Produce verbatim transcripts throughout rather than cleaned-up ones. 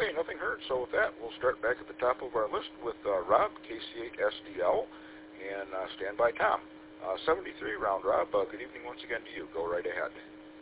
Okay, nothing heard. So with that, we'll start back at the top of our list with uh, Rob, K C eight S D L, and uh, Standby Tom. Uh, seventy-three round, Rob. Uh, good evening once again to you. Go right ahead.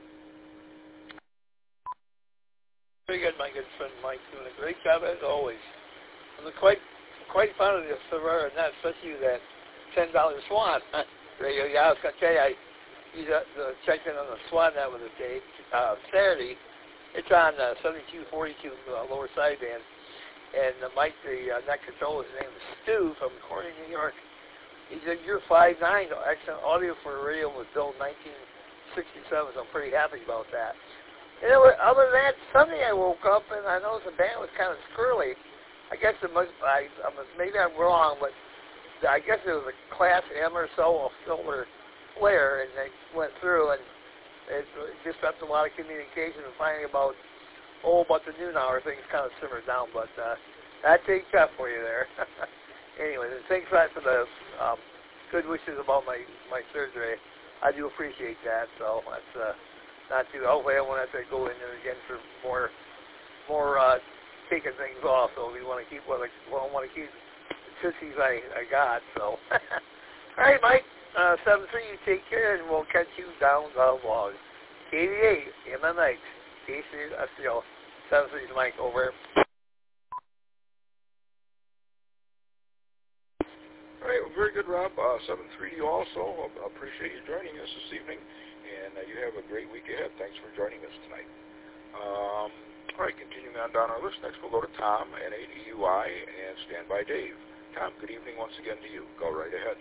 Very good, my good friend Mike. Doing a great job as always. I'm quite quite fond of the Ferrara net, especially that ten dollar Swan radio. Yeah, I was going to tell you, I used the checked in on the Swan net with a day uh, Saturday. It's on uh, seventy-two forty-two uh, lower sideband. And uh, Mike, the uh, net controller, his name is Stu from Corning, New York. He said, you're five nine, excellent audio for a radio was built in nineteen sixty-seven, so I'm pretty happy about that. You know, other than that, Sunday I woke up and I noticed the band was kind of squirrely. I guess it must, I, I must, maybe I'm wrong, but I guess it was a Class M or so, a filter flare, and they went through and it just left a lot of communication, and finally about, oh, about the noon hour, things kind of simmered down, but uh, that takes that for you there. Anyway, thanks for the um, good wishes about my, my surgery. I do appreciate that, so that's uh, not too, hopefully I won't have to go in there again for more, more uh, taking things off, so we want to keep what I well, want to keep the tussies I, I got, so. All right, Mike. Uh, seven three, you take care, and we'll catch you down the log. K V eight, M M X, K C S D L, seven three, Mike, over. All right, well, very good, Rob. Uh, seven three, you also. I appreciate you joining us this evening, and uh, you have a great week ahead. Thanks for joining us tonight. Um, all right, continuing on down our list, next we'll go to Tom, N eight E U I, and Standby Dave. Tom, good evening once again to you. Go right ahead.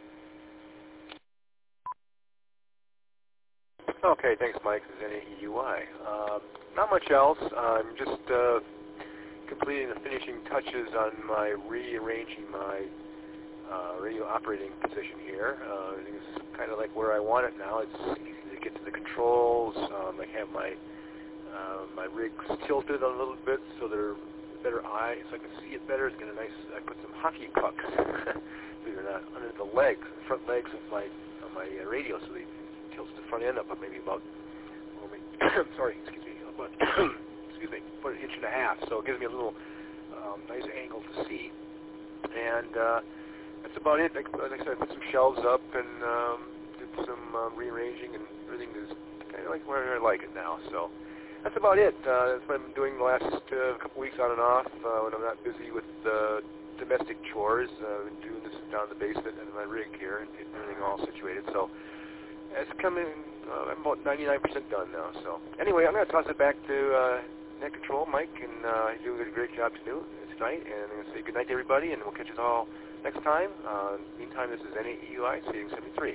Okay, thanks, Mike. This is N A E U I. Um, not much else. I'm just uh, completing the finishing touches on my rearranging my uh, radio operating position here. Uh, everything's kind of like where I want it now. It's easy to get to the controls. Um, I have my uh, my rigs tilted a little bit so they're better eye, so I can see it better. It's got a nice. I put some hockey pucks, believe it or not, under the legs, the front legs of my of my uh, radio, so they tilts the front end up, but maybe about, well, maybe, sorry, excuse me, about, excuse me, about an inch and a half. So it gives me a little um, nice angle to see. And uh, that's about it. Like, like I said, I put some shelves up and um, did some um, rearranging, and everything is kind of like where I like it now. So that's about it. Uh, that's what I've been doing the last uh, couple weeks on and off uh, when I'm not busy with uh, domestic chores. Uh, I've been doing this down in the basement and my rig here and getting everything all situated. So it's coming, uh, I'm about ninety-nine percent done now. So anyway, I'm going to toss it back to uh, Net Control, Mike, and uh, you do a great job tonight. And I'm going to say good night to everybody, and we'll catch us all next time. Uh, meantime, this is N A E U I, Seating seventy-three.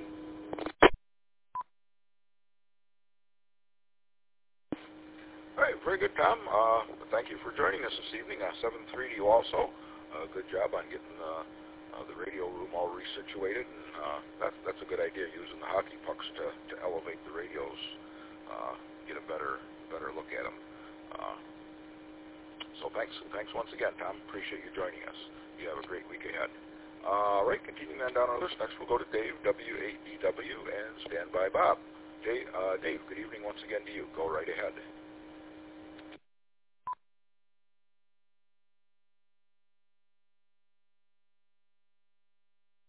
All right, very good, Tom. Uh, thank you for joining us this evening. Uh, seven three to you also. Uh, good job on getting uh, uh, the radio room all resituated. And, uh, that's, that's a good idea, using the hockey pucks to, to elevate the radios, uh, get a better better look at them. Uh, so thanks thanks once again, Tom. Appreciate you joining us. You have a great week ahead. Uh, all right, continuing on down our list, next we'll go to Dave, W eight D W, and Standby Bob. Dave, uh, Dave, good evening once again to you. Go right ahead.